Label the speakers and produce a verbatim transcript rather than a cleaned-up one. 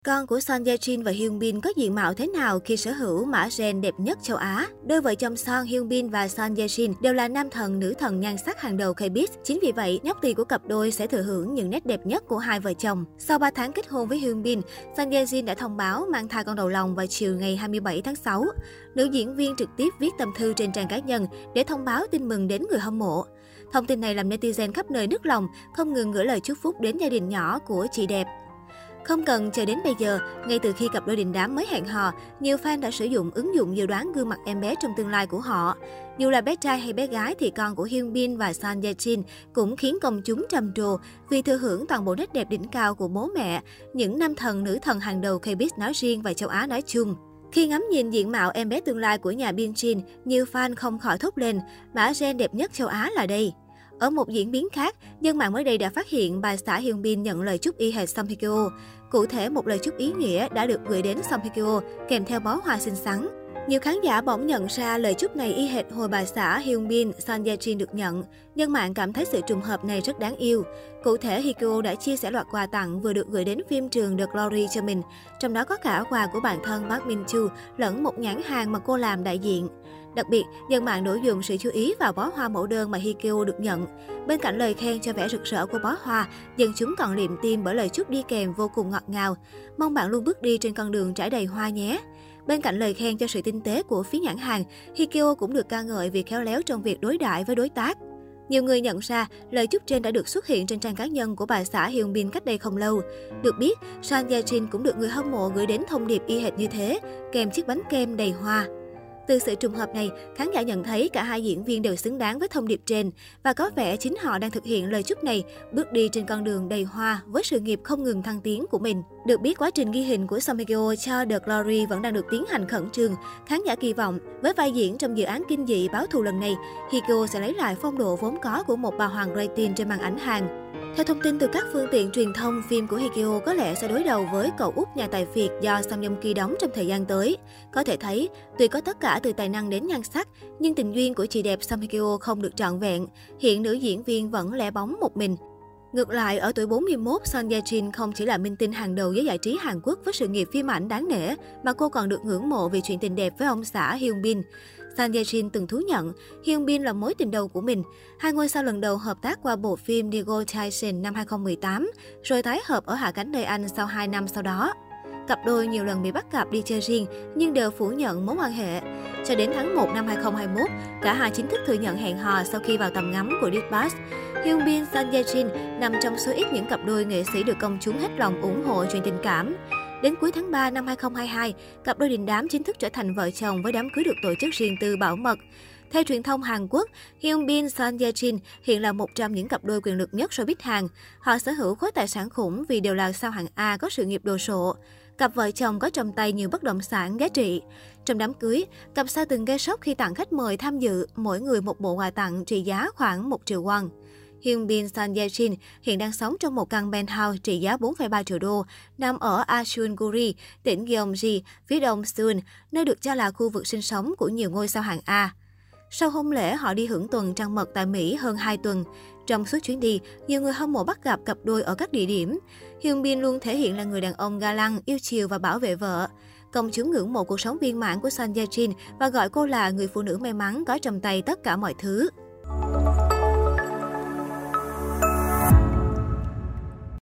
Speaker 1: Con của Son Ye Jin và Hyun Bin có diện mạo thế nào khi sở hữu mã gen đẹp nhất châu Á? Đôi vợ chồng Son Hyun Bin và Son Ye Jin đều là nam thần nữ thần nhan sắc hàng đầu K-pop. Chính vì vậy, nhóc tỳ của cặp đôi sẽ thừa hưởng những nét đẹp nhất của hai vợ chồng. Sau ba tháng kết hôn với Hyun Bin, Son Ye Jin đã thông báo mang thai con đầu lòng vào chiều ngày hai mươi bảy tháng sáu. Nữ diễn viên trực tiếp viết tâm thư trên trang cá nhân để thông báo tin mừng đến người hâm mộ. Thông tin này làm netizen khắp nơi nức lòng, không ngừng gửi lời chúc phúc đến gia đình nhỏ của chị đẹp. Không cần chờ đến bây giờ, ngay từ khi cặp đôi đình đám mới hẹn hò, nhiều fan đã sử dụng ứng dụng dự đoán gương mặt em bé trong tương lai của họ. Dù là bé trai hay bé gái thì con của Hyun Bin và Son Ye Jin cũng khiến công chúng trầm trồ vì thừa hưởng toàn bộ nét đẹp đỉnh cao của bố mẹ, những nam thần nữ thần hàng đầu K-pop nói riêng và châu Á nói chung. Khi ngắm nhìn diện mạo em bé tương lai của nhà Bin Jin, nhiều fan không khỏi thốt lên, mã gen đẹp nhất châu Á là đây. Ở một diễn biến khác, dân mạng mới đây đã phát hiện bà xã Hyun Bin nhận lời chúc y hệt Song Hye Kyo. Cụ thể, một lời chúc ý nghĩa đã được gửi đến Song Hye Kyo kèm theo bó hoa xinh xắn. Nhiều khán giả bỗng nhận ra lời chúc này y hệt hồi bà xã Hyun Bin, Son Ye Jin được nhận. Dân mạng cảm thấy sự trùng hợp này rất đáng yêu. Cụ thể, Hye Kyo đã chia sẻ loạt quà tặng vừa được gửi đến phim trường The Glory cho mình. Trong đó có cả quà của bạn thân Park Min Chu lẫn một nhãn hàng mà cô làm đại diện. Đặc biệt, dân mạng đổ dồn sự chú ý vào bó hoa mẫu đơn mà Hye Kyo được nhận. Bên cạnh lời khen cho vẻ rực rỡ của bó hoa, dân chúng còn liệm tim bởi lời chúc đi kèm vô cùng ngọt ngào. Mong bạn luôn bước đi trên con đường trải đầy hoa nhé. Bên cạnh lời khen cho sự tinh tế của phía nhãn hàng, Hye Kyo cũng được ca ngợi vì khéo léo trong việc đối đãi với đối tác. Nhiều người nhận ra, lời chúc trên đã được xuất hiện trên trang cá nhân của bà xã Hyun Bin cách đây không lâu. Được biết, Son Ye Jin cũng được người hâm mộ gửi đến thông điệp y hệt như thế, kèm chiếc bánh kem đầy hoa. Từ sự trùng hợp này, khán giả nhận thấy cả hai diễn viên đều xứng đáng với thông điệp trên và có vẻ chính họ đang thực hiện lời chúc này, bước đi trên con đường đầy hoa với sự nghiệp không ngừng thăng tiến của mình. Được biết, quá trình ghi hình của Song Hye Kyo cho The Glory vẫn đang được tiến hành khẩn trương. Khán giả kỳ vọng với vai diễn trong dự án kinh dị báo thù lần này, Hye Kyo sẽ lấy lại phong độ vốn có của một bà hoàng rating trên màn ảnh Hàn. Theo thông tin từ các phương tiện truyền thông, phim của Hye Kyo có lẽ sẽ đối đầu với cậu út nhà tài phiệt do Song Joong Ki đóng trong thời gian tới. Có thể thấy, tuy có tất cả từ tài năng đến nhan sắc, nhưng tình duyên của chị đẹp Song Hye Kyo không được trọn vẹn. Hiện nữ diễn viên vẫn lẻ bóng một mình. Ngược lại, ở tuổi bốn mươi mốt, Son Ye Jin không chỉ là minh tinh hàng đầu giới giải trí Hàn Quốc với sự nghiệp phim ảnh đáng nể, mà cô còn được ngưỡng mộ vì chuyện tình đẹp với ông xã Hyun Bin. Son Ye Jin từng thú nhận, Hyun Bin là mối tình đầu của mình. Hai ngôi sao lần đầu hợp tác qua bộ phim Negotiation năm hai không một tám, rồi tái hợp ở hạ cánh nơi Anh sau hai năm sau đó. Cặp đôi nhiều lần bị bắt gặp đi chơi riêng, nhưng đều phủ nhận mối quan hệ. Cho đến tháng một năm hai không hai mốt, cả hai chính thức thừa nhận hẹn hò sau khi vào tầm ngắm của Dispatch. Hyun Bin, Son Ye Jin nằm trong số ít những cặp đôi nghệ sĩ được công chúng hết lòng ủng hộ chuyện tình cảm. Đến cuối tháng ba năm hai không hai hai, cặp đôi đình đám chính thức trở thành vợ chồng với đám cưới được tổ chức riêng tư bảo mật. Theo truyền thông Hàn Quốc, Hyun Bin, Son Ye Jin hiện là một trong những cặp đôi quyền lực nhất showbiz Hàn. Họ sở hữu khối tài sản khủng vì đều là sao hạng A có sự nghiệp đồ sộ. Cặp vợ chồng có trong tay nhiều bất động sản giá trị. Trong đám cưới, cặp sao từng gây sốc khi tặng khách mời tham dự, mỗi người một bộ quà tặng trị giá khoảng một triệu won. Hyun Bin, Son Ye Jin hiện đang sống trong một căn penthouse trị giá bốn phẩy ba triệu đô, nằm ở Acheonguri, tỉnh Gyeonggi, phía đông Seoul, nơi được cho là khu vực sinh sống của nhiều ngôi sao hạng A. Sau hôn lễ, họ đi hưởng tuần trăng mật tại Mỹ hơn hai tuần. Trong suốt chuyến đi, nhiều người hâm mộ bắt gặp cặp đôi ở các địa điểm. Hyun Bin luôn thể hiện là người đàn ông ga lăng, yêu chiều và bảo vệ vợ. Công chúng ngưỡng mộ cuộc sống viên mãn của Son Ye Jin và gọi cô là người phụ nữ may mắn có trong tay tất cả mọi thứ.